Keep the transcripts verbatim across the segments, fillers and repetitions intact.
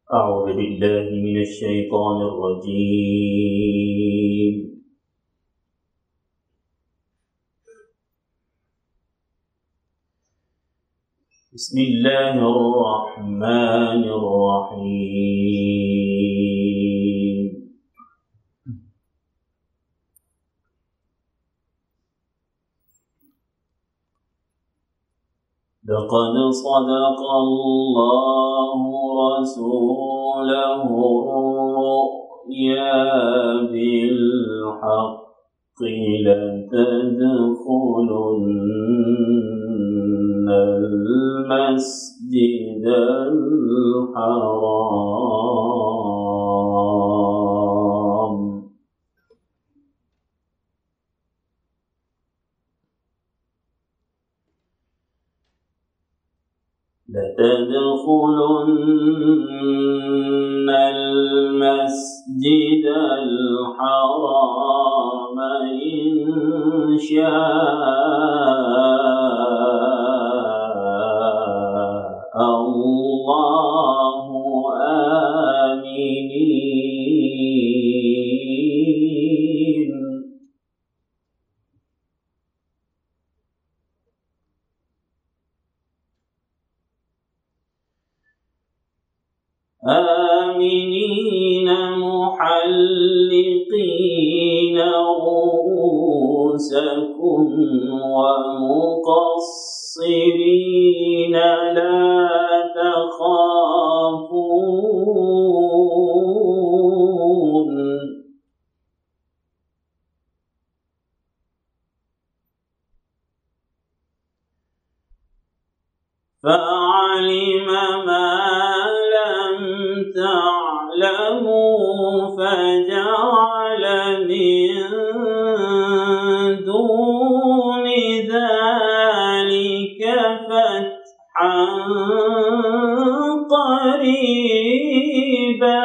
أعوذ بالله من الشيطان الرجيم. بسم الله الرحمن الرحيم. لقد صدق الله رسوله الرؤيا بالحق لتدخلن المسجد الحرام لتدخلن المسجد الحرام إن شاء الله آمنين. آمنين محلقين رؤوسكم ومقصرين لا تخافون فعلم ما لم تعلموا فجعل من دون ذلك فتحا قريبا.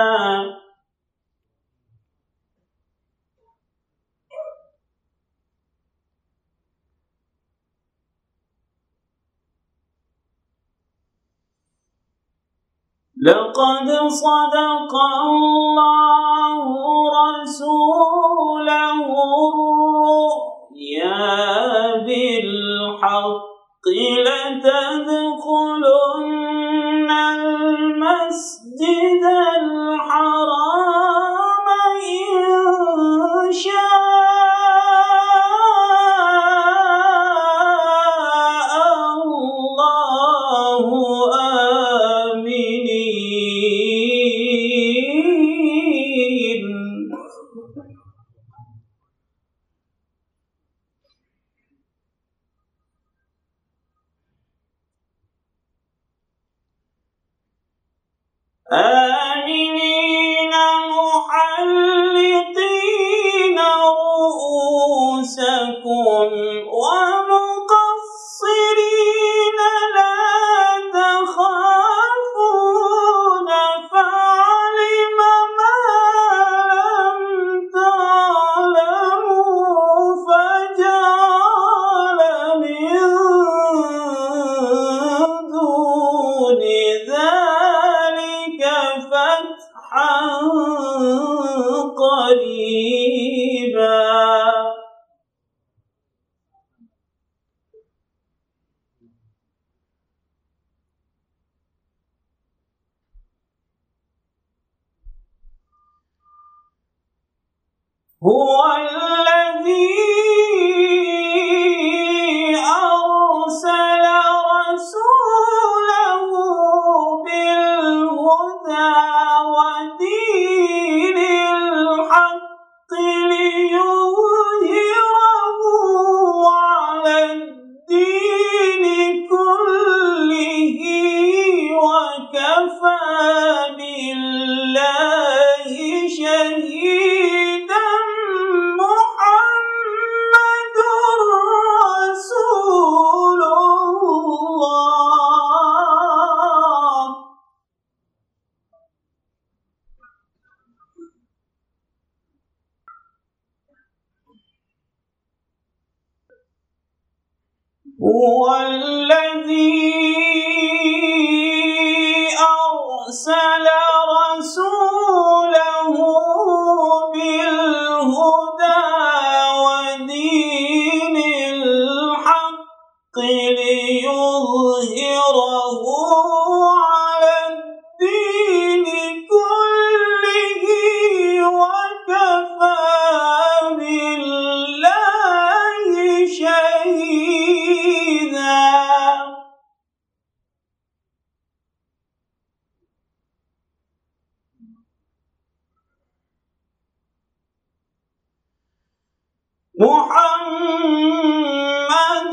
لقد صدق الله رسوله الرؤيا بالحق لتدخلن المسجد الحرام إن شاء الله آمنين محلقين رؤوسكم ومقصرين لا تخافون فعلم ما لم تعلموا فجعل من دون ذلك فتحا قريبا. هو الذي أرسل رسوله بالهدى ودين الحق ليظهره على الدين كله وكفى بالله شهيدا. محمد رسول الله. هو الذي أرسل رسوله بالهدى ودين الحق ليظهره على الدين كله وكفى بالله شهيدا. محمد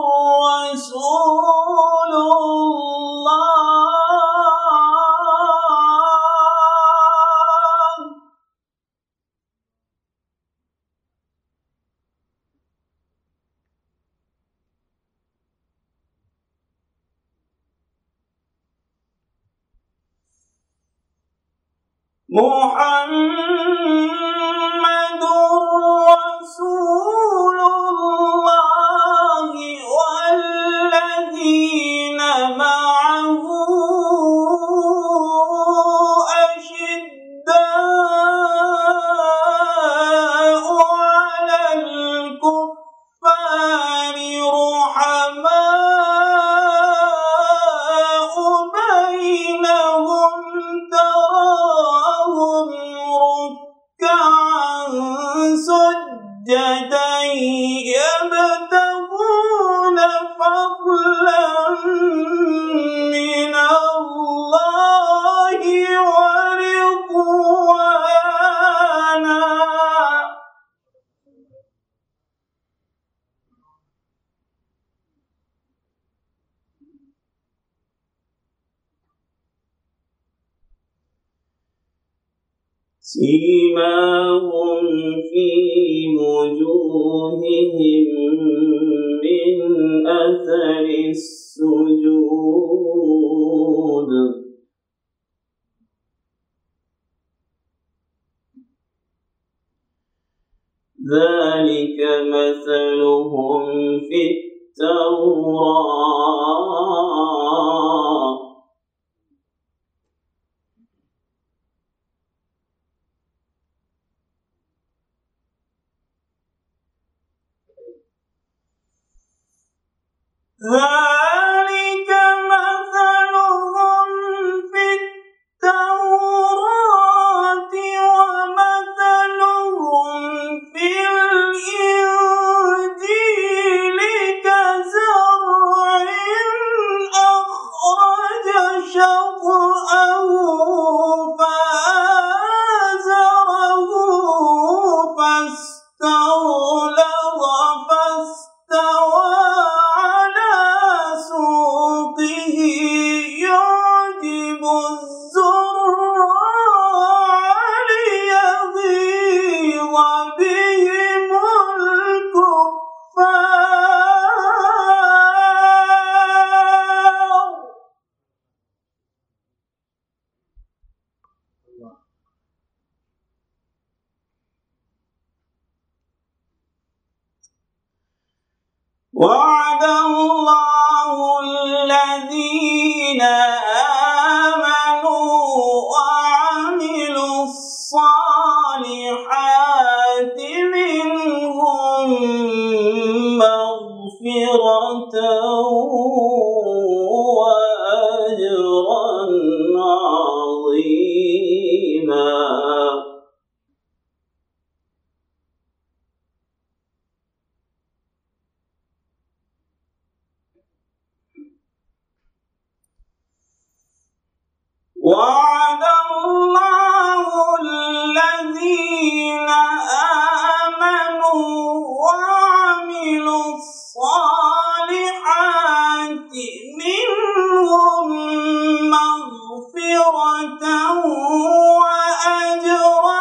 رسول الله محمد رسول الله والذين معه أشداء على الكفار رحماء بينهم تراهم ركعا سجدا يبتغون فضلا من الله ورضوانا. سيماهم في وجوههم من أثر السجود ذلك مثلهم في التوراة ذلك مثلهم في التوراة ومثلهم في الإنجيل كزرع أخرج شطأه فآزره فاستغلظ فاستوى يعجب الزراع ليغيظ بهم الكفار. وعد الله الذين آمنوا وعملوا الصالحات منهم مغفرة وأجرا عظيما. وعد الله الذين آمنوا وعملوا الصالحات منهم مغفرة وأجرا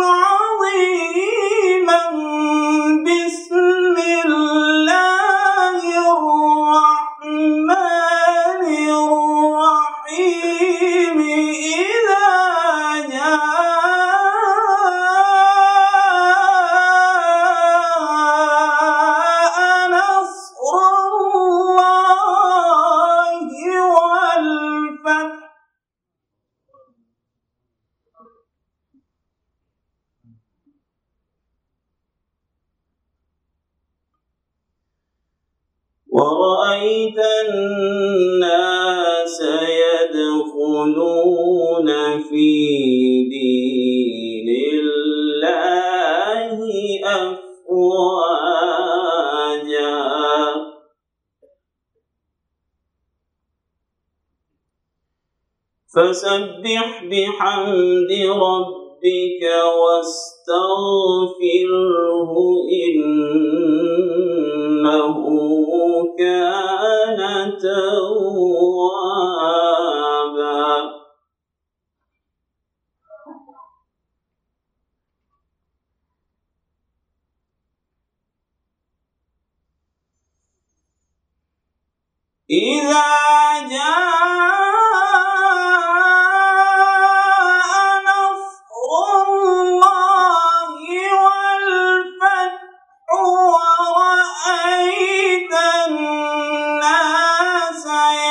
عظيما. بسم الله الرحمن الرحيم. إذا جاء نصر الله والفتح ورأيت الناس يدخلون في دين الله أفواجا فسبح بحمد ربك واستغفره إنه كان توابا. إذا جاء نصر الله والفتح ورأيت الناس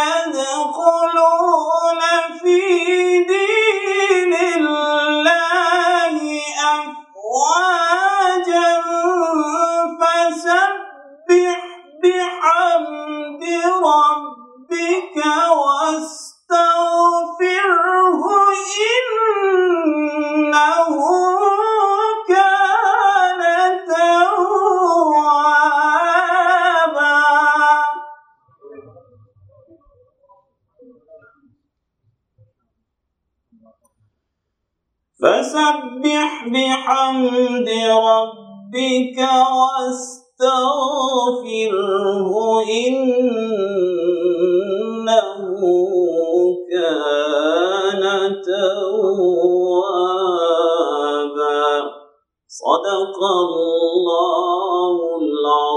يدخلون في دين الله أفواجا فسبح بحمد ربك واستغفره إنه كان توابا. فسبح بحمد ربك واستغفره إنه كان توابا. صدق الله العظيم.